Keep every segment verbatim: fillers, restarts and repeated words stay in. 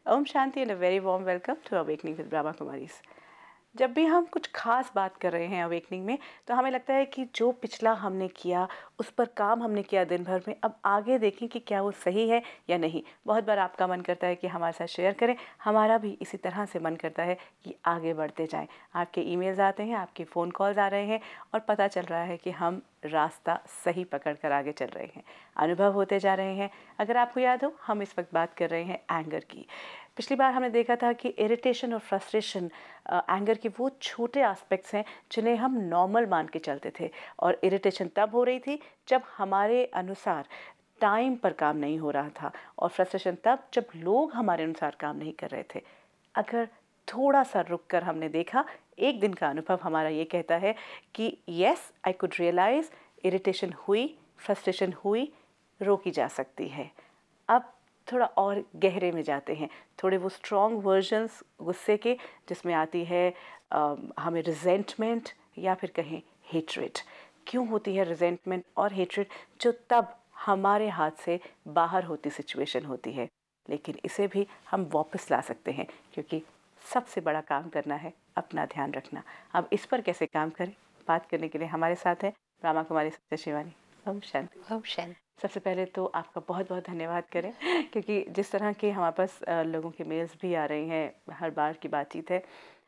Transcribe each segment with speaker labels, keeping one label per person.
Speaker 1: ओम शांति and a very warm welcome to awakening with Brahma Kumaris. जब भी हम कुछ खास बात कर रहे हैं अवेकनिंग में, तो हमें लगता है कि जो पिछला हमने किया, उस पर काम हमने किया दिन भर में, अब आगे देखें कि क्या वो सही है या नहीं। बहुत बार आपका मन करता है कि हमारे साथ शेयर करें, हमारा भी इसी तरह से मन करता है कि आगे बढ़ते जाएं। आपके ईमेल्स आते हैं, आपके फ़ोन कॉल्स आ रहे हैं और पता चल रहा है कि हम रास्ता सही पकड़ कर आगे चल रहे हैं, अनुभव होते जा रहे हैं। अगर आपको याद हो, हम इस वक्त बात कर रहे हैं एंगर की। पिछली बार हमने देखा था कि इरिटेशन और फ्रस्ट्रेशन, एंगर के वो छोटे एस्पेक्ट्स हैं जिन्हें हम नॉर्मल मान के चलते थे, और इरिटेशन तब हो रही थी जब हमारे अनुसार टाइम पर काम नहीं हो रहा था, और फ्रस्ट्रेशन तब जब लोग हमारे अनुसार काम नहीं कर रहे थे। अगर थोड़ा सा रुक कर हमने देखा, एक दिन का अनुभव हमारा ये कहता है कि yes, I could realise irritation हुई, फ्रस्ट्रेशन हुई, रोकी जा सकती है। अब थोड़ा और गहरे में जाते हैं, थोड़े वो स्ट्रॉन्ग वर्जन्स गुस्से के, जिसमें आती है आ, हमें रिजेंटमेंट या फिर कहें हेट्रेड। क्यों होती है रिजेंटमेंट और हेट्रेड? जो तब हमारे हाथ से बाहर होती सिचुएशन होती है, लेकिन इसे भी हम वापस ला सकते हैं, क्योंकि सबसे बड़ा काम करना है अपना ध्यान रखना। अब इस पर कैसे काम करें, बात करने के लिए हमारे साथ है ब्रह्मा कुमारी सत्य शिवानी। ओम शांति।
Speaker 2: ओम शांति।
Speaker 1: सबसे पहले तो आपका बहुत बहुत धन्यवाद करें, क्योंकि जिस तरह के हमारे पास लोगों के मेल्स भी आ रहे हैं, हर बार की बातचीत है,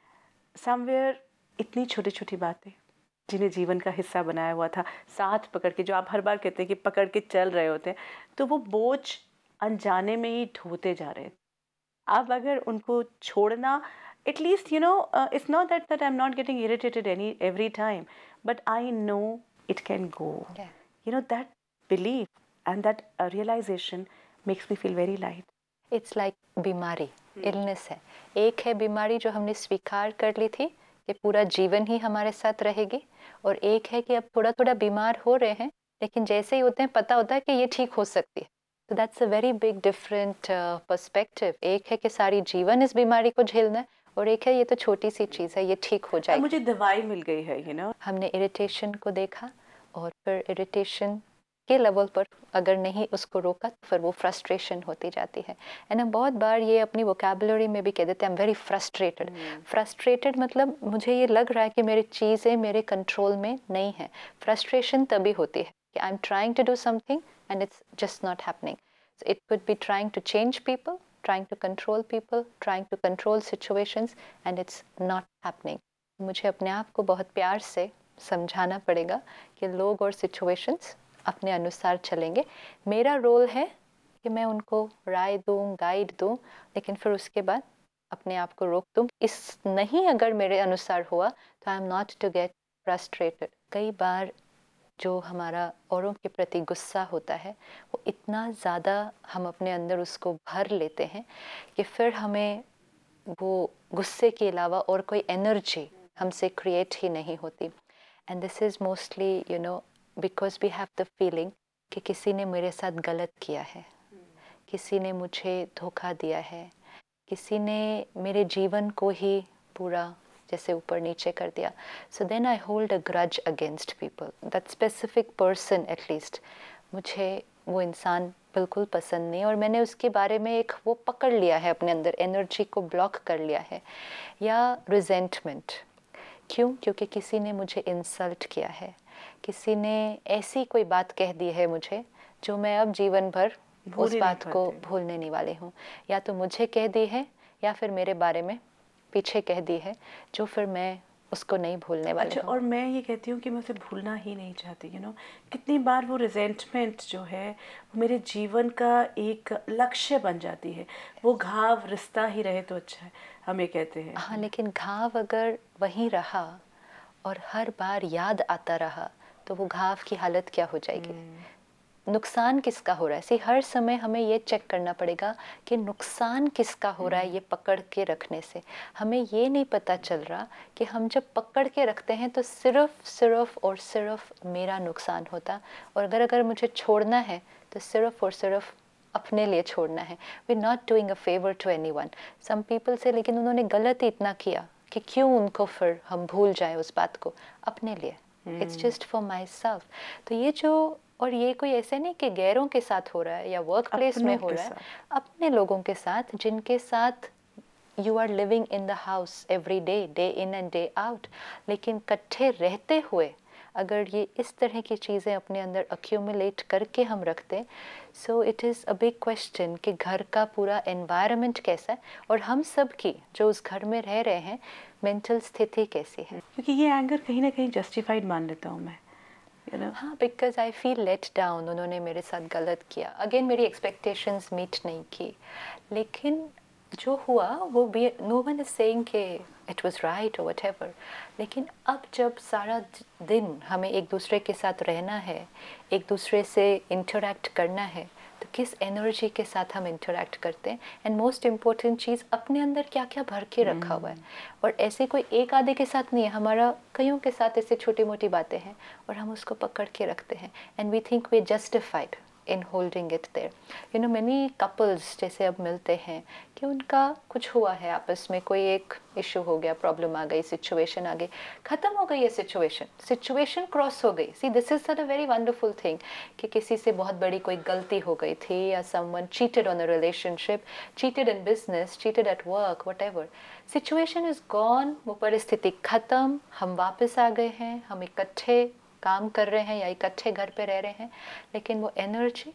Speaker 1: समवेयर इतनी छोटी छोटी बातें जिन्हें जीवन का हिस्सा बनाया हुआ था, साथ पकड़ के, जो आप हर बार कहते हैं कि पकड़ के चल रहे होते हैं, तो वो बोझ अनजाने में ही ढोते जा रहे हैं। अब अगर उनको छोड़ना, at least you know, it's not that that I am not getting irritated any every time, but I know it can go. You know, that belief and that uh, realization makes me feel very light.
Speaker 2: It's like बीमारी, illness है। एक है बीमारी जो हमने स्वीकार कर ली थी कि पूरा जीवन ही हमारे साथ रहेगी, और एक है कि अब थोड़ा थोड़ा बीमार हो रहे हैं, लेकिन जैसे ही होते हैं पता होता है कि ये ठीक हो सकती है। तो that's a very big different perspective. एक है कि सारी जीवन इस बीमारी को झेलना है, और एक है ये तो छोटी सी चीज़ है, ये ठीक हो जाएगी।
Speaker 1: मुझे दवाई मिल गई है, यू you नो know?
Speaker 2: हमने इरिटेशन को देखा, और फिर इरिटेशन के लेवल पर अगर नहीं उसको रोका तो फिर वो फ्रस्ट्रेशन होती जाती है। एंड हम बहुत बार ये अपनी वोकेबुलरी में भी कह देते हैं, I am very frustrated. Frustrated मतलब मुझे ये लग रहा है कि मेरी चीज़ें मेरे कंट्रोल में नहीं है। फ्रस्ट्रेशन तभी होती है कि I am trying to do something and it's just not happening. It could be trying to change people, trying to control people, trying to control situations, and it's not happening. मुझे अपने आप को बहुत प्यार से समझाना पड़ेगा कि लोग और सिचुएशंस अपने अनुसार चलेंगे। मेरा रोल है कि मैं उनको राय दूँ, गाइड दूँ, लेकिन फिर उसके बाद अपने आप को रोक दूँ। इस नहीं अगर मेरे अनुसार हुआ तो I am not to get frustrated. कई बार जो हमारा औरों के प्रति गुस्सा होता है, वो इतना ज़्यादा हम अपने अंदर उसको भर लेते हैं कि फिर हमें वो गुस्से के अलावा और कोई एनर्जी हमसे क्रिएट ही नहीं होती। And this is mostly you know because we have the feeling कि किसी ने मेरे साथ गलत किया है, किसी ने मुझे धोखा दिया है, किसी ने मेरे जीवन को ही पूरा जैसे ऊपर नीचे कर दिया। So then I hold a grudge against people, that specific person at least. मुझे वो इंसान बिल्कुल पसंद नहीं, और मैंने उसके बारे में एक वो पकड़ लिया है अपने अंदर, एनर्जी को ब्लॉक कर लिया है। या रिजेंटमेंट, क्यों? क्योंकि किसी ने मुझे इंसल्ट किया है, किसी ने ऐसी कोई बात कह दी है मुझे जो मैं अब जीवन भर उस बात को भूलने नहीं वाली हूँ। या तो मुझे कह दी है या फिर मेरे बारे में पीछे कह दी है, जो फिर मैं उसको नहीं भूलने वाली
Speaker 1: अच्छा,
Speaker 2: हूँ।
Speaker 1: और मैं ये कहती हूँ कि मैं उसे भूलना ही नहीं चाहती। यू नो, कितनी बार वो रिजेंटमेंट जो है वो मेरे जीवन का एक लक्ष्य बन जाती है। वो घाव रिश्ता ही रहे तो अच्छा है, हम ये कहते हैं।
Speaker 2: हाँ, लेकिन घाव अगर वहीं रहा और हर बार याद आता रहा तो वो घाव की हालत क्या हो जाएगी? नुकसान किसका हो रहा है? सी हर समय हमें ये चेक करना पड़ेगा कि नुकसान किसका हो रहा है ये पकड़ के रखने से। हमें ये नहीं पता चल रहा कि हम जब पकड़ के रखते हैं तो सिर्फ सिर्फ और सिर्फ मेरा नुकसान होता, और अगर अगर मुझे छोड़ना है तो सिर्फ और सिर्फ अपने लिए छोड़ना है। We not doing a favour to any one. Some people से, लेकिन उन्होंने गलत ही इतना किया कि क्यों उनको फिर हम भूल जाए उस बात को। अपने लिए, it's just for my self. तो ये जो और ये कोई ऐसे नहीं कि गैरों के साथ हो रहा है या वर्क प्लेस में
Speaker 1: अपनों
Speaker 2: हो
Speaker 1: के
Speaker 2: रहा है,
Speaker 1: साथ।
Speaker 2: अपने लोगों के साथ जिनके साथ you are living in the house every day, day in and day out. लेकिन इकट्ठे रहते हुए अगर ये इस तरह की चीज़ें अपने अंदर अक्यूमुलेट करके हम रखते, so it is a big question कि घर का पूरा एनवायरनमेंट कैसा है और हम सब की जो उस घर में रह रहे हैं मेंटल स्थिति कैसी है।
Speaker 1: क्योंकि ये एंगर कहीं ना कहीं जस्टिफाइड मान लेता हूँ मैं, यू नो।
Speaker 2: हाँ, because I feel let down, उन्होंने मेरे साथ गलत किया, अगेन मेरी एक्सपेक्टेशंस मीट नहीं की, लेकिन जो हुआ वो भी नो वन इज सेइंग कि इट वाज राइट और व्हाटएवर। लेकिन अब जब सारा दिन हमें एक दूसरे के साथ रहना है, एक दूसरे से इंटरेक्ट करना है, तो किस एनर्जी के साथ हम इंटरेक्ट करते हैं, एंड मोस्ट इम्पोर्टेंट चीज़ अपने अंदर क्या क्या भर के रखा हुआ है। और ऐसे कोई एक आधे के साथ नहीं है, हमारा कईयों के साथ ऐसे छोटी मोटी बातें हैं और हम उसको पकड़ के रखते हैं, and we think we justified in holding it there. You know many couples जैसे अब मिलते हैं कि उनका कुछ हुआ है आपस में, कोई एक इशू हो गया, प्रॉब्लम आ गई, सिचुएशन आ गई, ख़त्म हो गई ये सिचुएशन, सिचुएशन क्रॉस हो गई। See this is a very wonderful thing कि किसी से बहुत बड़ी कोई गलती हो गई थी या someone cheated on a relationship, cheated in business, cheated at work, whatever, situation is gone, वो परिस्थिति ख़त्म, हम वापस आ गए हैं, हम इकट्ठे काम कर रहे हैं या इकट्ठे घर पे रह रहे हैं, लेकिन वो एनर्जी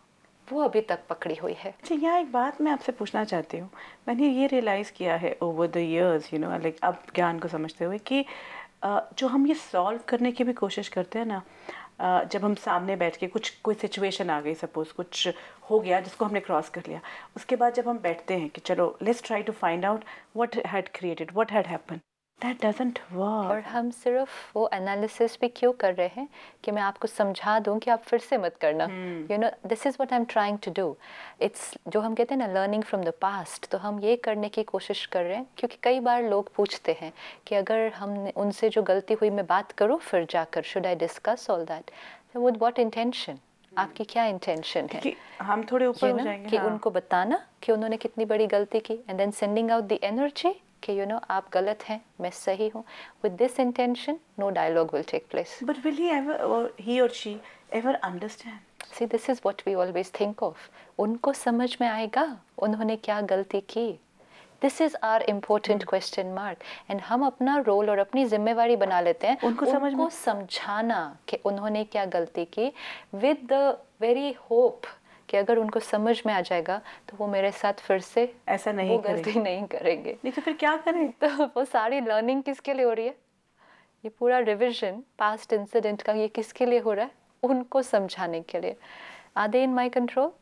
Speaker 2: वो अभी तक पकड़ी हुई है।
Speaker 1: अच्छा, यहाँ एक बात मैं आपसे पूछना चाहती हूँ। मैंने ये रियलाइज़ किया है over the years, you know, like अब ज्ञान को समझते हुए कि अ, जो हम ये सॉल्व करने की भी कोशिश करते हैं ना, अ, जब हम सामने बैठ के कुछ कोई सिचुएशन आ गई, सपोज कुछ हो गया जिसको हमने क्रॉस कर लिया, उसके बाद जब हम बैठते हैं कि चलो let's try to find out what had created, what had happen, that doesn't
Speaker 2: और
Speaker 1: वर्क।
Speaker 2: हम सिर्फ वो एनालिसिस भी क्यों कर रहे हैं कि मैं आपको समझा दूं कि आप फिर से मत करना। You know this is what I am trying to do. It's जो हम कहते हैं ना लर्निंग फ्रॉम द पास्ट, तो हम ये करने की कोशिश कर रहे हैं, क्योंकि कई बार लोग पूछते हैं कि अगर हम उनसे जो गलती हुई मैं बात करूँ फिर जाकर, should I discuss all that, with what intention, आपकी क्या इंटेंशन है,
Speaker 1: कि हम थोड़े ऊपर
Speaker 2: यू
Speaker 1: हो
Speaker 2: नो
Speaker 1: जाएंगे।
Speaker 2: कि
Speaker 1: हाँ,
Speaker 2: उनको बताना कि उन्होंने कितनी बड़ी गलती की, and then sending out the energy कि यू नो आप गलत हैं, मैं सही हूँ। With this intention no dialogue will take place.
Speaker 1: But will he ever or he or she ever understand?
Speaker 2: See this is what we always think of, उनको समझ में आएगा उन्होंने क्या गलती की? This is our important question mark, and हम अपना रोल और अपनी जिम्मेवारी बना लेते हैं
Speaker 1: उनको समझ में-
Speaker 2: उनको समझाना कि उन्होंने क्या गलती की, विद द वेरी होप कि अगर उनको समझ में आ जाएगा तो वो मेरे साथ फिर से
Speaker 1: ऐसा नहीं
Speaker 2: वो
Speaker 1: करें।
Speaker 2: गलती नहीं करेंगे।
Speaker 1: नहीं तो फिर क्या करें?
Speaker 2: तो वो सारी लर्निंग किसके लिए हो रही है? ये पूरा रिविजन पास्ट इंसिडेंट का ये किसके लिए हो रहा है? उनको समझाने के लिए। Are they in my control?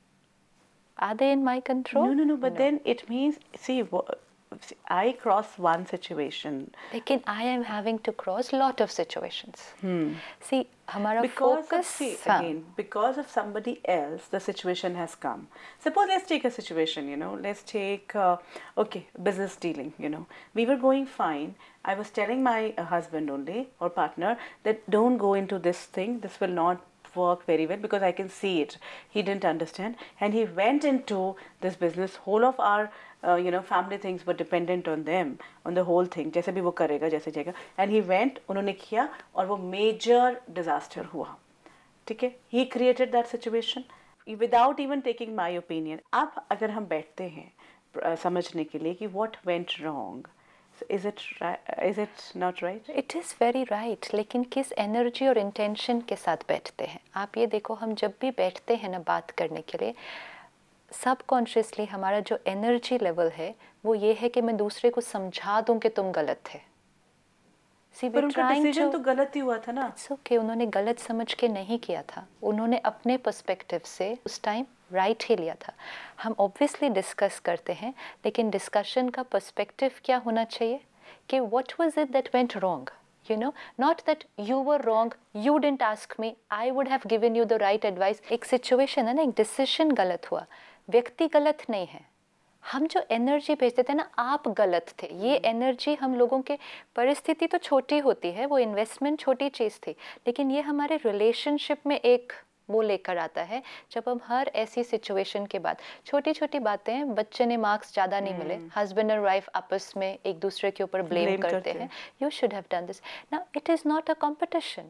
Speaker 2: Are they in my control?
Speaker 1: No, no, no. But then it means, see, wha- see, I cross one situation
Speaker 2: लेकिन I am having to cross lot of situations. See, हमारा
Speaker 1: because of,
Speaker 2: focus,
Speaker 1: see,
Speaker 2: हाँ,
Speaker 1: again, because of somebody else, the situation has come. Suppose let's take a situation, you know, let's take, uh, okay, business dealing, you know. We were going fine. I was telling my uh, husband only or partner that don't go into this thing. This will not work very well because I can see it. He didn't understand and he went into this business. Whole of our uh, you know family things were dependent on them, on the whole thing. जैसे भी वो करेगा, जैसे जाएगा. And he went, उन्होंने किया और वो major disaster हुआ. ठीक है? He created that situation without even taking my opinion. अब अगर हम बैठते हैं uh, समझने के लिए कि what went wrong, so is it right, is it not right?
Speaker 2: It is very right, लेकिन किस एनर्जी और इंटेंशन के साथ बैठते हैं? आप ये देखो, हम जब भी बैठते हैं ना बात करने के लिए, सबकॉन्शियसली हमारा जो एनर्जी लेवल है वो ये है कि मैं दूसरे को समझा दूं कि तुम गलत थे। See,
Speaker 1: पर
Speaker 2: we're
Speaker 1: उनका
Speaker 2: trying
Speaker 1: डिसीजन
Speaker 2: to-
Speaker 1: तो गलत ही हुआ था ना.
Speaker 2: It's okay, उन्होंने गलत समझ के नहीं किया था, उन्होंने अपने पर्सपेक्टिव से उस टाइम राइट ही लिया था। हम ऑब्वियसली डिस्कस करते हैं, लेकिन डिस्कशन का पर्सपेक्टिव क्या होना चाहिए कि what was it that went wrong, you know, not that you were wrong, you didn't ask me, I would have given you the right advice. एक सिचुएशन है ना, एक डिसीजन गलत हुआ, व्यक्ति गलत नहीं है, हम जो एनर्जी भेजते थे ना, आप गलत थे, ये एनर्जी हम लोगों के, परिस्थिति तो छोटी होती है, वो इन्वेस्टमेंट छोटी चीज़ थी, लेकिन ये हमारे रिलेशनशिप में एक वो लेकर आता है। जब हम हर ऐसी सिचुएशन के बाद, छोटी छोटी बातें, बच्चे ने मार्क्स ज़्यादा नहीं मिले, हस्बैंड और वाइफ आपस में एक दूसरे के ऊपर ब्लेम
Speaker 1: Blame
Speaker 2: करते
Speaker 1: करते
Speaker 2: हैं, you should have done this. Now it is not a competition,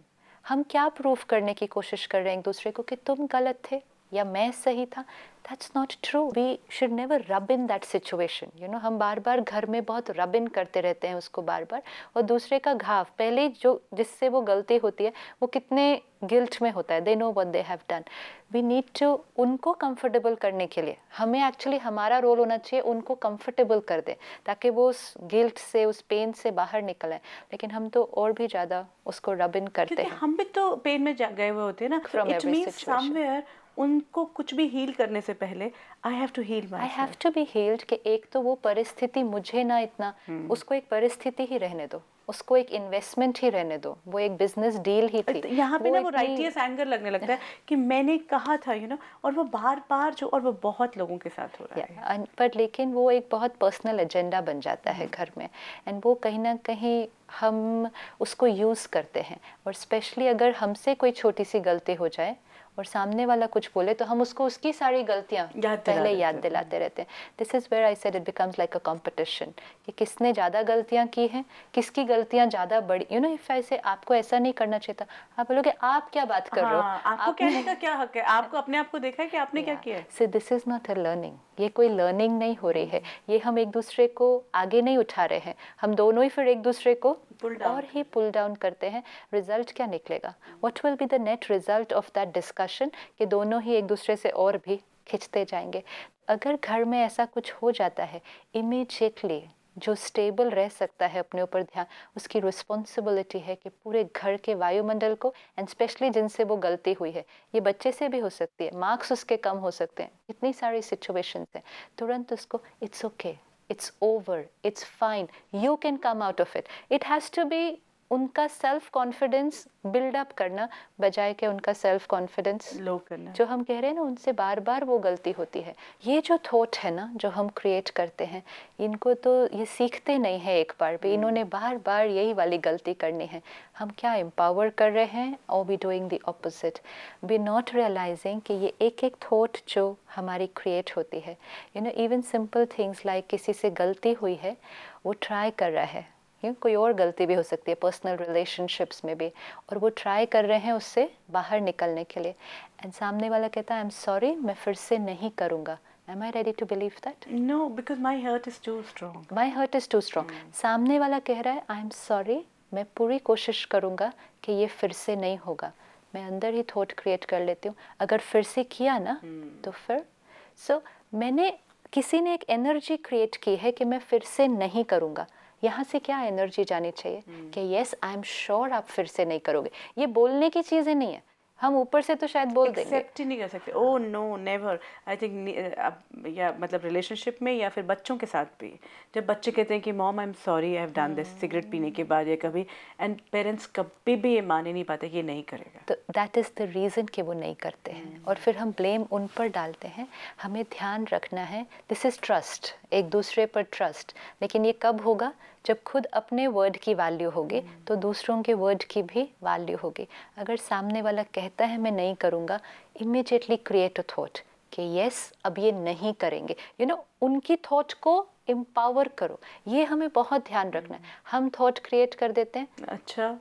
Speaker 2: हम क्या प्रूफ करने की कोशिश कर रहे हैं एक दूसरे को कि तुम गलत थे या मैं सही था? That's not true. We should never rub in that situation. You know, हम बार बार घर में बहुत रब इन करते रहते हैं उसको बार बार, और दूसरे का घाव पहले जो जिससे वो गलती होती है वो कितने गिल्ट में होता है. They know what they have done. We need to उनको कंफर्टेबल करने के लिए हमें एक्चुअली हमारा रोल होना चाहिए उनको कंफर्टेबल कर दे ताकि वो उस गिल्ट से उस पेन से बाहर निकल आए. लेकिन हम तो और भी ज़्यादा उसको रब इन करते
Speaker 1: क्योंकि
Speaker 2: हैं.
Speaker 1: हम भी तो पेन में जा गए हुए होते हैं ना.
Speaker 2: From
Speaker 1: it
Speaker 2: every
Speaker 1: means
Speaker 2: situation.
Speaker 1: Somewhere उनको कुछ भी हील करने से पहले I have to heal
Speaker 2: I
Speaker 1: my
Speaker 2: have to be healed कि एक तो वो परिस्थिति मुझे ना इतना, उसको एक परिस्थिति ही रहने दो, उसको एक इन्वेस्टमेंट ही रहने दो, वो एक बिजनेस डील ही थी.
Speaker 1: यहाँ पे ना वो
Speaker 2: इतनी-
Speaker 1: राइटियस एंगर लगने लगता है कि मैंने कहा था, यू नो, और वो बार बार जो, और वो बहुत लोगों के साथ हो रहा है.
Speaker 2: Yeah, पर लेकिन वो एक बहुत पर्सनल एजेंडा बन जाता है घर में, एंड वो कहीं ना कहीं हम उसको यूज़ करते हैं. और स्पेशली अगर हमसे कोई छोटी सी गलती हो जाए और सामने वाला कुछ बोले तो हम उसको उसकी सारी गलतियाँ
Speaker 1: याद दिला
Speaker 2: पहले
Speaker 1: देते
Speaker 2: याद
Speaker 1: हैं.
Speaker 2: दिलाते रहते हैं. This is where I said it becomes like a competition कि किसने ज़्यादा गलतियाँ की हैं, किसकी गलतियाँ ज़्यादा बड़ी. यू नो, इफ ऐसे आपको ऐसा नहीं करना चाहिए था, आप बोलोगे आप क्या बात कर रहे हो,
Speaker 1: हाँ, आपको कहने का क्या हक है? आपको अपने आप को देखा है कि आपने क्या किया है?
Speaker 2: So this is not a learning. ये कोई लर्निंग नहीं हो रही है, ये हम एक दूसरे को आगे नहीं उठा रहे हैं, हम दोनों ही फिर एक दूसरे को
Speaker 1: Pull down
Speaker 2: और ही पुल डाउन करते हैं. रिजल्ट क्या निकलेगा? What will be the net result of that discussion कि दोनों ही एक दूसरे से और भी खिंचते जाएंगे. अगर घर में ऐसा कुछ हो जाता है, इमीडिएटली जो स्टेबल रह सकता है अपने ऊपर ध्यान, उसकी रिस्पॉन्सिबिलिटी है कि पूरे घर के वायुमंडल को, एंड स्पेशली जिनसे वो गलती हुई है, ये बच्चे से भी हो सकती है, मार्क्स उसके कम हो सकते हैं, इतनी सारी सिचुएशंस हैं, तुरंत उसको it's okay, it's over, it's fine, you can come out of it. It has to be उनका सेल्फ कॉन्फिडेंस बिल्ड अप करना बजाय के उनका सेल्फ कॉन्फिडेंस
Speaker 1: लो करना.
Speaker 2: जो हम कह रहे हैं ना, उनसे बार बार वो गलती होती है. ये जो थॉट है ना जो हम क्रिएट करते हैं, इनको तो ये सीखते नहीं है एक बार भी, इन्होंने बार बार यही वाली गलती करनी है. हम क्या एम्पावर कर रहे हैं और we doing the opposite. We not realising कि ये एक एक थॉट जो हमारी क्रिएट होती है, you know, even simple things like किसी से गलती हुई है, वो ट्राई कर रहा है, कोई और गलती भी हो सकती है पर्सनल रिलेशनशिप्स में भी, और वो ट्राई कर रहे हैं उससे बाहर निकलने के लिए, एंड सामने वाला कहता है आई एम सॉरी, मैं फिर से नहीं करूँगा. Am I ready to believe that?
Speaker 1: No, because my hurt is too strong.
Speaker 2: My hurt is too strong. सामने वाला कह रहा है आई एम सॉरी, मैं पूरी कोशिश करूँगा कि ये फिर से नहीं होगा. मैं अंदर ही थॉट क्रिएट कर लेती हूँ, अगर फिर से किया ना तो फिर. सो so, मैंने किसी ने एक एनर्जी क्रिएट की है कि मैं फिर से नहीं करूँगा. यहाँ से क्या एनर्जी जानी चाहिए hmm. कि यस आई एम श्योर आप फिर से नहीं करोगे. ये बोलने की चीज़ें नहीं है, हम ऊपर से तो शायद बोल देंगे,
Speaker 1: एक्सेप्ट ही नहीं कर सकते. Oh no, never. I think या मतलब रिलेशनशिप में या फिर बच्चों के साथ भी, जब बच्चे कहते हैं कि mom I am sorry I have done this, cigarette पीने के बाद या कभी, एंड पेरेंट्स कभी भी ये मान ही नहीं पाते कि ये नहीं करेगा.
Speaker 2: तो दैट इज़ द रीज़न कि वो नहीं करते हैं. hmm. और फिर हम ब्लेम उन पर डालते हैं. हमें ध्यान रखना है, दिस इज़ ट्रस्ट, एक दूसरे पर ट्रस्ट. लेकिन ये कब होगा? जब खुद अपने वर्ड की वैल्यू होगी hmm. तो दूसरों के वर्ड की भी वैल्यू होगी. अगर सामने वाला कहता है मैं नहीं करूँगा, इमीडिएटली क्रिएट अ थॉट कि यस अब ये नहीं करेंगे. यू नो, उनकी थॉट को एम्पावर करो. ये हमें बहुत ध्यान रखना है. हम थॉट क्रिएट कर देते हैं.
Speaker 1: अच्छा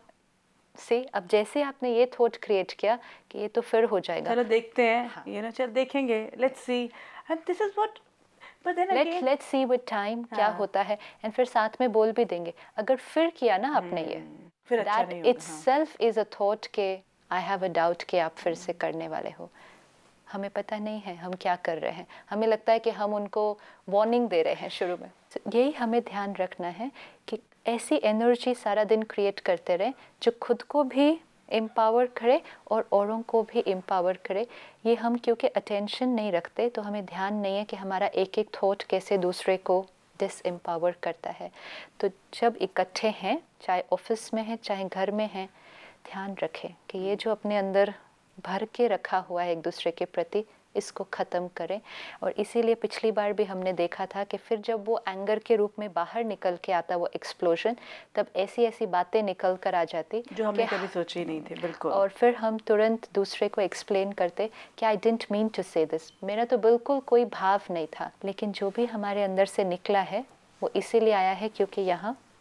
Speaker 2: से अब जैसे आपने ये थॉट क्रिएट किया कि ये तो फिर हो जाएगा,
Speaker 1: चलो देखते हैं, हाँ. ये ना चल देखेंगे, let's see, and this is what, but then again
Speaker 2: let's see with time क्या होता है. एंड फिर साथ में बोल भी देंगे, अगर फिर किया ना आपने ये,
Speaker 1: फिर अच्छा नहीं होगा.
Speaker 2: इटसेल्फ इज अ थॉट के आई हैव अ डाउट कि आप फिर से करने वाले हो. हमें पता नहीं है हम क्या कर रहे हैं, हमें लगता है कि हम उनको वार्निंग दे रहे हैं शुरू में. so, यही हमें ध्यान रखना है कि ऐसी एनर्जी सारा दिन क्रिएट करते रहें जो खुद को भी एम्पावर करे और औरों को भी एम्पावर करे. ये हम क्योंकि अटेंशन नहीं रखते तो हमें ध्यान नहीं है कि हमारा एक एक थॉट कैसे दूसरे को डिस एम्पावर करता है. तो जब इकट्ठे हैं, चाहे ऑफिस में हैं चाहे घर में हैं, ध्यान रखें कि ये जो अपने अंदर भर के रखा हुआ है एक दूसरे के प्रति, इसको ख़त्म करें. और इसीलिए पिछली बार भी हमने देखा था कि फिर जब वो एंगर के रूप में बाहर निकल के आता वो एक्सप्लोजन, तब ऐसी ऐसी बातें निकल कर आ जाती
Speaker 1: जो हमने कभी सोची ही नहीं थी. बिल्कुल.
Speaker 2: और फिर हम तुरंत दूसरे को एक्सप्लेन करते कि I didn't mean to say this, मेरा तो बिल्कुल कोई भाव नहीं था, लेकिन जो भी हमारे अंदर से निकला है वो इसीलिए आया है क्योंकि यहाँ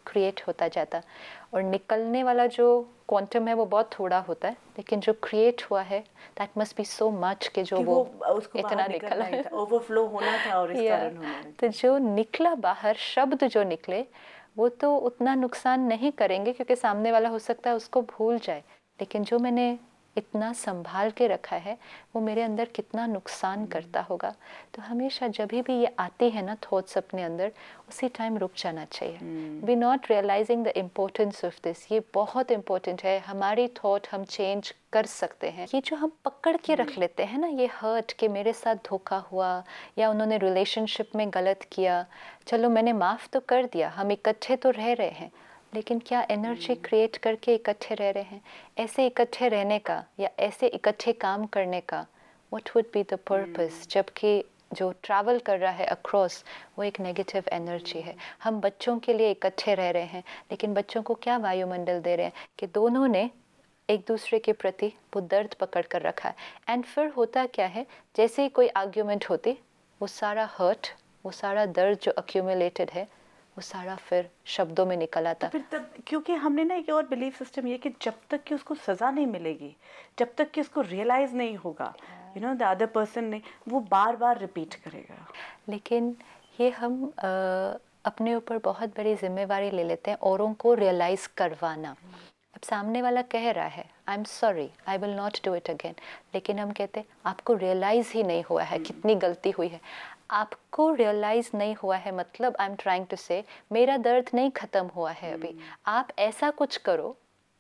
Speaker 2: क्रिएट होता जाता, और निकलने वाला जो क्वांटम है वो बहुत थोड़ा होता है, लेकिन जो क्रिएट हुआ है that must be so much कि जो
Speaker 1: कि
Speaker 2: वो,
Speaker 1: वो उसको
Speaker 2: इतना
Speaker 1: बाहर
Speaker 2: निकला
Speaker 1: निकलना ही था, ओवरफ्लो होना था और इस
Speaker 2: या
Speaker 1: कारण होने लगा।
Speaker 2: तो जो निकला बाहर, शब्द जो निकले वो तो उतना नुकसान नहीं करेंगे क्योंकि सामने वाला हो सकता है उसको भूल जाए, लेकिन जो मैंने इतना संभाल के रखा है वो मेरे अंदर कितना नुकसान करता होगा। तो हमेशा जब भी ये आती है ना थॉट्स अपने अंदर, उसी टाइम रुक जाना चाहिए। We not realising the importance of this, ये बहुत इम्पोर्टेंट है। हमारी थॉट हम चेंज कर सकते हैं। ये जो हम पकड़ के रख लेते हैं ना, ये हर्ट कि मेरे साथ धोखा हुआ या उन्होंने रिलेशनशिप में गलत किया, चलो मैंने माफ़ तो कर दिया, हम इकट्ठे तो रह रहे हैं, लेकिन क्या एनर्जी क्रिएट करके इकट्ठे रह रहे हैं? ऐसे इकट्ठे रहने का या ऐसे इकट्ठे काम करने का what would be the purpose? जबकि जो ट्रैवल कर रहा है अक्रॉस वो एक नेगेटिव एनर्जी है। हम बच्चों के लिए इकट्ठे रह रहे हैं, लेकिन बच्चों को क्या वायुमंडल दे रहे हैं कि दोनों ने एक दूसरे के प्रति वो दर्द पकड़ कर रखा है। एंड फिर होता क्या है, जैसे ही कोई आर्ग्यूमेंट होती, वो सारा हर्ट, वो सारा दर्द जो अक्यूमुलेटेड है, वो सारा फिर शब्दों में निकल आता।
Speaker 1: तो फिर तब क्योंकि हमने ना एक और बिलीफ सिस्टम ये कि जब तक कि उसको सज़ा नहीं मिलेगी, जब तक कि उसको रियलाइज़ नहीं होगा, you know the other person ने, वो बार बार रिपीट करेगा।
Speaker 2: लेकिन ये हम आ, अपने ऊपर बहुत बड़ी जिम्मेवारी ले लेते हैं औरों को रियलाइज़ करवाना। अब सामने वाला कह रहा है I am sorry, I will not do it again, लेकिन हम कहते हैं आपको रियलाइज़ ही नहीं हुआ है कितनी गलती हुई है। आपको रियलाइज़ नहीं हुआ है मतलब आई एम ट्राइंग टू से मेरा दर्द नहीं ख़त्म हुआ है अभी। आप ऐसा कुछ करो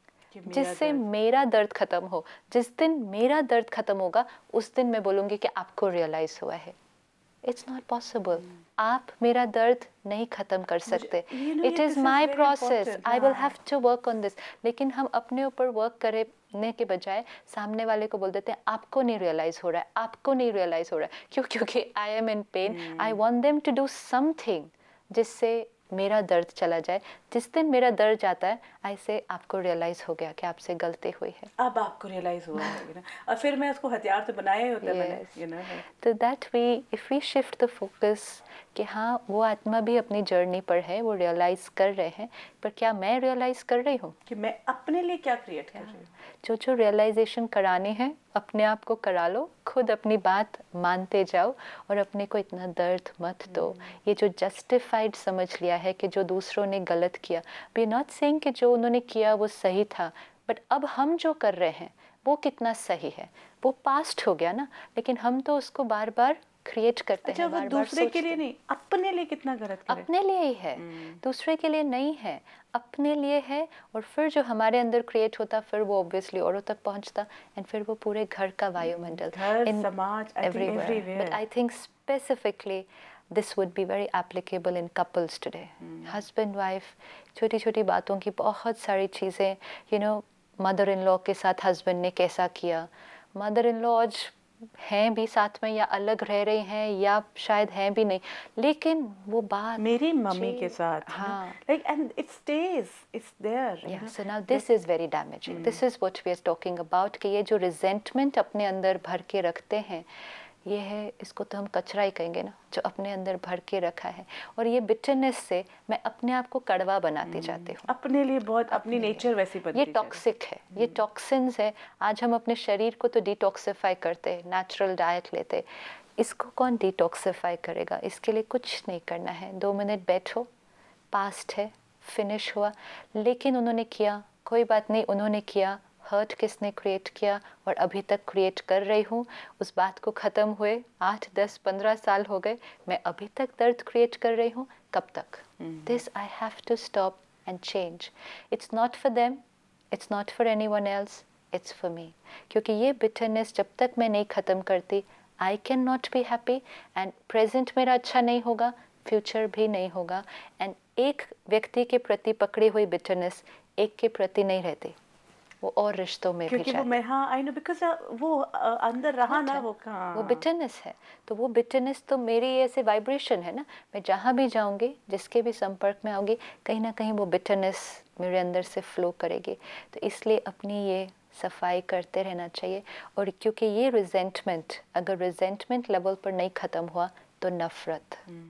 Speaker 2: जिससे मेरा दर्द ख़त्म हो। जिस दिन मेरा दर्द ख़त्म होगा उस दिन मैं बोलूँगी कि आपको रियलाइज़ हुआ है। It's not possible. आप मेरा दर्द नहीं ख़त्म कर सकते। It is my process, I will have to work on this. लेकिन हम अपने ऊपर वर्क करने के बजाय सामने वाले को बोल देते हैं आपको नहीं रियलाइज़ हो रहा है, आपको नहीं रियलाइज़ हो रहा है। क्यों? क्योंकि I am in pain, I want them to do something जिससे मेरा दर्द चला जाए। जिस दिन मेरा दर्द जाता है आई से आपको रियलाइज़ हो गया कि आपसे गलती हुई है,
Speaker 1: अब आपको रियलाइज़ हुआ है, you know? और फिर मैं उसको हथियार तो बनाया ही होता है मैंने,
Speaker 2: yes.
Speaker 1: you know?
Speaker 2: तो that way if we shift the focus कि हाँ वो आत्मा भी अपनी जर्नी पर है, वो रियलाइज़ कर रहे हैं, पर क्या मैं रियलाइज़ कर रही हूँ
Speaker 1: कि मैं अपने लिए क्या क्रिएट कर रही हूँ।
Speaker 2: जो जो रियलाइजेशन करानी है अपने आप को करा लो, खुद अपनी बात मानते जाओ और अपने को इतना दर्द मत दो। ये जो जस्टिफाइड समझ लिया है कि जो दूसरों ने गलत किया, वी नॉट सेइंग कि जो उन्होंने किया वो सही था, बट अब हम जो कर रहे हैं वो कितना सही है। वो पास्ट हो गया ना, लेकिन हम तो उसको बार बार क्रिएट करते
Speaker 1: अच्छा,
Speaker 2: हैं,
Speaker 1: वो
Speaker 2: बार बार
Speaker 1: दूसरे के लिए
Speaker 2: सोचते
Speaker 1: नहीं, अपने लिए कितना गलत करे।
Speaker 2: अपने लिए ही है, दूसरे के लिए नहीं है, अपने लिए है। और फिर जो हमारे अंदर क्रिएट होता फिर वो ऑब्वियसली औरों तक पहुंचता, एंड फिर वो पूरे घर का वायुमंडल,
Speaker 1: घर, समाज, I think everywhere.
Speaker 2: But I think specifically this would be very applicable in couples today. Husband wife, छोटी छोटी बातों की बहुत सारी चीज़ें, you know mother in law के साथ हस्बैंड ने कैसा किया, मदर इन लॉ आज हैं भी साथ में या अलग रह रही हैं या शायद हैं भी नहीं, लेकिन वो बात
Speaker 1: मेरी मम्मी के साथ,
Speaker 2: हाँ,
Speaker 1: like and it stays, it's there.
Speaker 2: yeah, so now this is very damaging. This is what we are talking about कि ये जो resentment अपने अंदर भर के रखते हैं, ये है, इसको तो हम कचरा ही कहेंगे ना, जो अपने अंदर भर के रखा है। और ये बिटरनेस से मैं अपने आप को कड़वा बनाती जाती हूँ,
Speaker 1: अपने लिए बहुत, अपनी नेचर वैसी बनती
Speaker 2: ये
Speaker 1: जा रही है।
Speaker 2: टॉक्सिक है, ये टॉक्सिन्स है। आज हम अपने शरीर को तो डिटॉक्सिफाई करते, नेचुरल डाइट लेते, इसको कौन डिटॉक्सिफाई करेगा? इसके लिए कुछ नहीं करना है, दो मिनट बैठो, पास्ट है, फिनिश हुआ। लेकिन उन्होंने किया, कोई बात नहीं, उन्होंने किया, हर्ट किसने क्रिएट किया और अभी तक क्रिएट कर रही हूँ। उस बात को ख़त्म हुए आठ दस पंद्रह साल हो गए, मैं अभी तक दर्द क्रिएट कर रही हूँ, कब तक? This I have to stop and change. It's not for them, it's not for any one else, it's for me. क्योंकि ये बिटरनेस जब तक मैं नहीं ख़त्म करती, I can not be happy, and present मेरा अच्छा नहीं होगा, फ्यूचर भी नहीं होगा। एंड एक व्यक्ति के प्रति पकड़ी हुई बिटरनेस एक के प्रति नहीं रहती, वो और रिश्तों में भी
Speaker 1: क्योंकि वो मैं, हाँ आई नो, बिकॉज वो uh, अंदर रहा ना, वो हाँ,
Speaker 2: वो बिटरनेस है। तो वो बिटरनेस तो मेरी ऐसे वाइब्रेशन है ना, मैं जहाँ भी जाऊँगी, जिसके भी संपर्क में आऊँगी, कहीं ना कहीं वो बिटरनेस मेरे अंदर से फ्लो करेगी। तो इसलिए अपनी ये सफाई करते रहना चाहिए। और क्योंकि ये रिजेंटमेंट, अगर रिजेंटमेंट लेवल पर नहीं ख़त्म हुआ तो नफ़रत,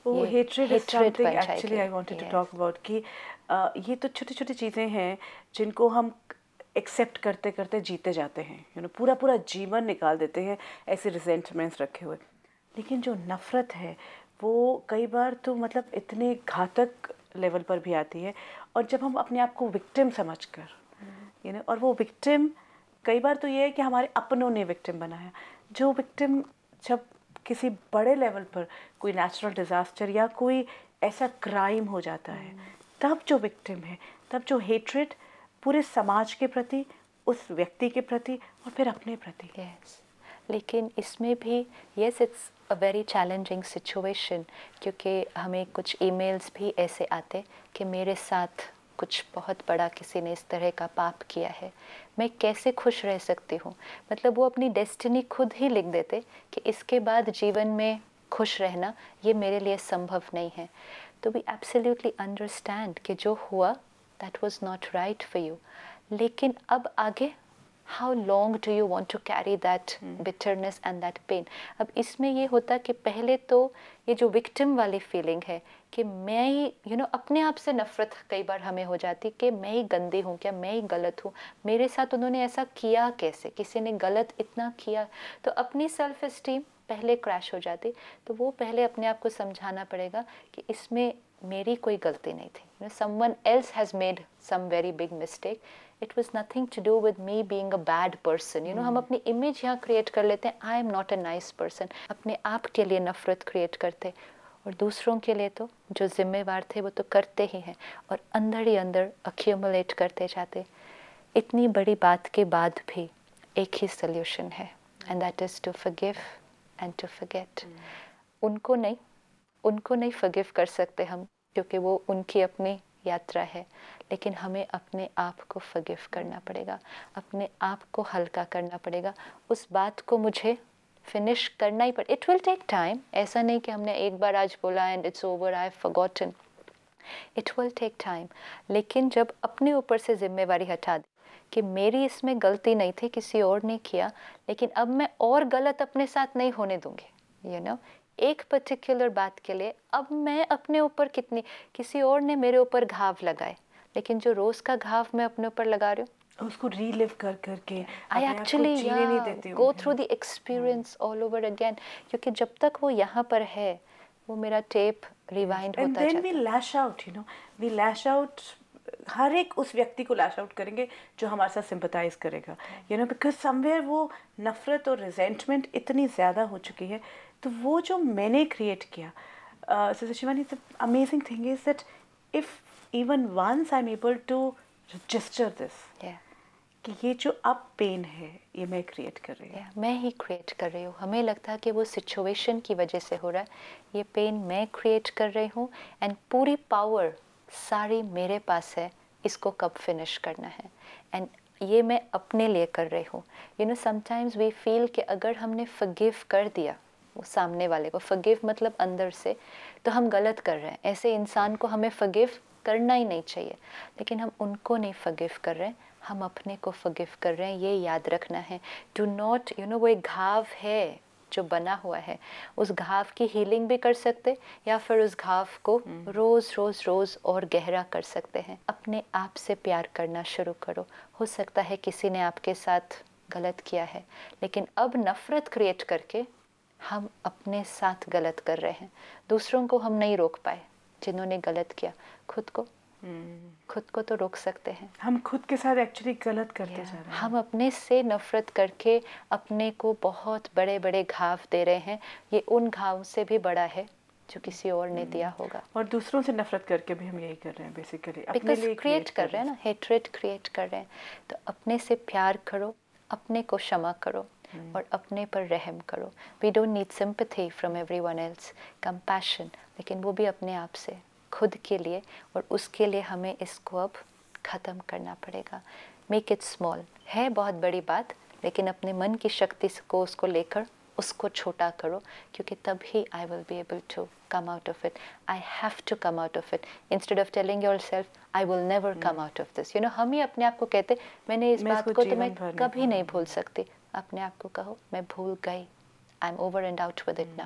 Speaker 1: वो
Speaker 2: ये
Speaker 1: हेट्रेड इज
Speaker 2: hatred
Speaker 1: समथिंग
Speaker 2: बन
Speaker 1: एक्चुअली
Speaker 2: जाएगी।
Speaker 1: I wanted to
Speaker 2: Yes.
Speaker 1: Talk about कि अ, ये तो छोटी छोटी चीज़ें हैं जिनको हम एक्सेप्ट करते करते जीते जाते हैं, यू नो पूरा पूरा जीवन निकाल देते हैं ऐसे रिजेंटमेंट्स रखे हुए। लेकिन जो नफ़रत है वो कई बार तो मतलब इतने घातक लेवल पर भी आती है, और जब हम अपने आप को विक्टिम समझकर, यू नो और वो विक्टिम कई बार तो ये है कि हमारे अपनों ने विक्टिम बनाया। जो विक्टिम जब किसी बड़े लेवल पर कोई नेचुरल डिज़ास्टर या कोई ऐसा क्राइम हो जाता है, तब जो विक्टिम है, तब जो हेट्रेड पूरे समाज के प्रति, उस व्यक्ति के प्रति और फिर अपने प्रति।
Speaker 2: Yes. लेकिन इसमें भी yes it's a very challenging situation, क्योंकि हमें कुछ ईमेल्स भी ऐसे आते कि मेरे साथ कुछ बहुत बड़ा किसी ने इस तरह का पाप किया है, मैं कैसे खुश रह सकती हूँ। मतलब वो अपनी डेस्टिनी खुद ही लिख देते कि इसके बाद जीवन में खुश रहना ये मेरे लिए संभव नहीं है। तो वी एब्सोल्युटली अंडरस्टैंड कि जो हुआ that was not right for you, लेकिन अब आगे how long do you want to carry that bitterness and that pain. अब इसमें ये होता कि पहले तो ये जो विक्टिम वाली फीलिंग है कि मैं ही यू you नो know, अपने आप से नफरत कई बार हमें हो जाती कि मैं ही गंदी हूँ, क्या मैं ही गलत हूँ, मेरे साथ उन्होंने ऐसा किया कैसे, किसी ने गलत इतना किया। तो अपनी सेल्फ इस्टीम पहले क्रैश हो जाती। तो वो पहले अपने आप को समझाना पड़ेगा कि इसमें मेरी कोई गलती नहीं थी, someone else has made some very big mistake, it was nothing to do with me being a bad person. You know हम अपनी इमेज यहाँ क्रिएट कर लेते हैं, I am not a nice person, अपने आप के लिए नफरत क्रिएट करते, और दूसरों के लिए तो जो जिम्मेवार थे वो तो करते ही हैं, और अंदर ही अंदर अक्यूमुलेट करते जाते। इतनी बड़ी बात के बाद भी एक ही सोल्यूशन है, and that is to forgive and to forget. उनको नहीं उनको नहीं फॉरगिव कर सकते हम, क्योंकि वो उनकी अपनी यात्रा है, लेकिन हमें अपने आप को फॉरगिव करना पड़ेगा, अपने आप को हल्का करना पड़ेगा। उस बात को मुझे फिनिश करना ही पड़े। It will take time. ऐसा नहीं कि हमने एक बार आज बोला and it's over, I have forgotten. It will take time. लेकिन जब अपने ऊपर से जिम्मेवारी हटा दी कि मेरी इसमें गलती नहीं थी, किसी और ने किया, लेकिन अब मैं और गलत अपने साथ नहीं होने दूंगी। यू नो एक पर्टिकुलर बात के लिए अब मैं अपने ऊपर कितनी, किसी और ने मेरे ऊपर घाव लगाए, लेकिन जो रोज का घाव मैं अपने ऊपर लगा रही हूँ,
Speaker 1: उसको रीलिव कर करके
Speaker 2: आई
Speaker 1: अपने आप को
Speaker 2: एक्चुअली
Speaker 1: जीने नहीं देती हूँ,
Speaker 2: go through the experience all over again, क्योंकि जब तक वो यहाँ पर है वो मेरा टेप रिवाइंड
Speaker 1: एंड
Speaker 2: होता
Speaker 1: देन
Speaker 2: जाता
Speaker 1: वी
Speaker 2: है।
Speaker 1: Lash out, you know we lash out, हर एक उस व्यक्ति को लैश आउट करेंगे जो हमारे साथ सिंपथाइज करेगा, यू नो बिकॉज समवेयर वो नफरत और रिजेंटमेंट इतनी ज़्यादा हो चुकी है। तो वो जो मैंने क्रिएट किया, so Shivani, the amazing thing is that if even once I am able to register this,
Speaker 2: Yeah.
Speaker 1: कि ये जो अब पेन है ये मैं क्रिएट कर रही हूँ।
Speaker 2: Yeah, मैं ही क्रिएट कर रही हूँ। हमें लगता है कि वो सिचुएशन की वजह से हो रहा है, ये पेन मैं क्रिएट कर रही हूँ, एंड पूरी पावर सारी मेरे पास है, इसको कब फिनिश करना है, एंड ये मैं अपने लिए कर रही हूँ। You know sometimes we feel कि अगर हमने फॉरगिव कर दिया वो सामने वाले को, फॉरगिव मतलब अंदर से, तो हम गलत कर रहे हैं, ऐसे इंसान को हमें फॉरगिव करना ही नहीं चाहिए। लेकिन हम उनको नहीं फॉरगिव कर रहे हैं, हम अपने को फॉरगिव कर रहे हैं। ये याद रखना है। डू नॉट, यू नो वो एक घाव है जो बना हुआ है, उस घाव की हीलिंग भी कर सकते, या फिर उस घाव को रोज़ रोज़ रोज़ और गहरा कर सकते हैं। अपने आप से प्यार करना शुरू करो। हो सकता है किसी ने आपके साथ गलत किया है, लेकिन अब नफ़रत क्रिएट करके हम अपने साथ गलत कर रहे हैं। दूसरों को हम नहीं रोक पाए जिन्होंने गलत किया, खुद को खुद को तो रोक सकते हैं।
Speaker 1: हम खुद के साथ एक्चुअली गलत करते जा रहे हैं।
Speaker 2: हम अपने से नफरत करके अपने को बहुत बड़े बड़े घाव दे रहे हैं। ये उन घाव से भी बड़ा है जो किसी और ने दिया होगा।
Speaker 1: और दूसरों से नफरत करके भी हम यही कर रहे हैं बेसिकली, अपने
Speaker 2: बिकॉज
Speaker 1: लिए
Speaker 2: क्रिएट कर रहे हैं ना, हेट्रेड क्रिएट कर रहे हैं। तो अपने से प्यार करो, अपने को क्षमा करो, और अपने पर रहम करो। We don't need sympathy from everyone else, compassion, लेकिन वो भी अपने आप से, खुद के लिए, और उसके लिए हमें इसको अब ख़त्म करना पड़ेगा। Make it small. है बहुत बड़ी बात, लेकिन अपने मन की शक्ति को उसको लेकर उसको छोटा करो, क्योंकि तभी I will be able to come out of it. I have to come out of it, instead of telling your self I will never come out of this. You know हम ही अपने आप को कहते मैंने इस बात को तो मैं कभी नहीं भूल सकती। अपने आप को कहो मैं भूल गई, I am over and out with it now,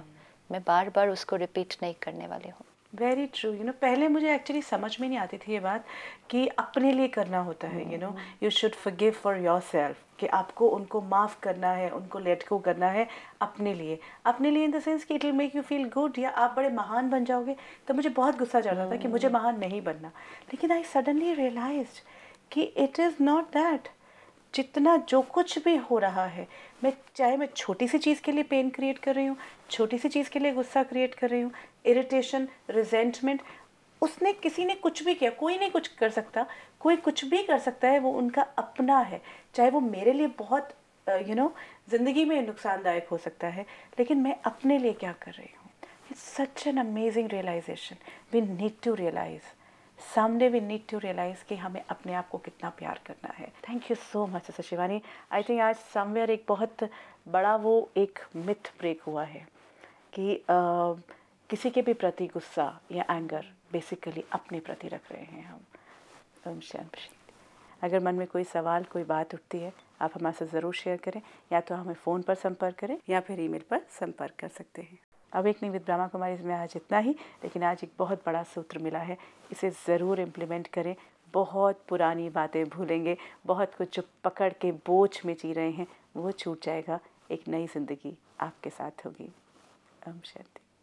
Speaker 2: मैं बार बार उसको रिपीट नहीं करने वाली हूँ।
Speaker 1: Very true. यू नो पहले मुझे एक्चुअली समझ में नहीं आती थी ये बात कि अपने लिए करना होता है। You know you should forgive for yourself, कि आपको उनको माफ़ करना है, उनको लेट गो करना है अपने लिए। अपने लिए इन द सेंस कि it will make you feel good, या आप बड़े महान बन जाओगे। तो मुझे बहुत गुस्सा चढ़ता था कि मुझे महान नहीं बनना, लेकिन आई सडनली रियलाइज्ड कि इट इज़ नॉट दैट। जितना जो कुछ भी हो रहा है, मैं चाहे मैं छोटी सी चीज़ के लिए पेन क्रिएट कर रही हूँ, छोटी सी चीज़ के लिए गुस्सा क्रिएट कर रही हूँ, इरिटेशन, रिजेंटमेंट, उसने किसी ने कुछ भी किया, कोई नहीं कुछ कर सकता, कोई कुछ भी कर सकता है, वो उनका अपना है। चाहे वो मेरे लिए बहुत यू नो ज़िंदगी में नुकसानदायक हो सकता है, लेकिन मैं अपने लिए क्या कर रही हूँ। It's such an amazing realisation. We need to realise, someday we need to realise कि हमें अपने आप को कितना प्यार करना है। Thank you so much sister Shivani. I think आज समवेयर एक बहुत बड़ा वो एक मिथ ब्रेक हुआ है कि uh, किसी के भी प्रति गुस्सा या एंगर बेसिकली अपने प्रति रख रहे हैं हम। ओम शांति। अगर मन में कोई सवाल, कोई बात उठती है, आप हमारे साथ ज़रूर शेयर करें, या तो हमें फ़ोन पर संपर्क करें या फिर ईमेल पर संपर्क कर सकते हैं। अवेकनिंग विद ब्रह्मा कुमारीज़ में आज इतना ही, लेकिन आज एक बहुत बड़ा सूत्र मिला है, इसे ज़रूर इम्प्लीमेंट करें। बहुत पुरानी बातें भूलेंगे, बहुत कुछ जो पकड़ के बोझ में जी रहे हैं वो छूट जाएगा, एक नई ज़िंदगी आपके साथ होगी। ओम शांति।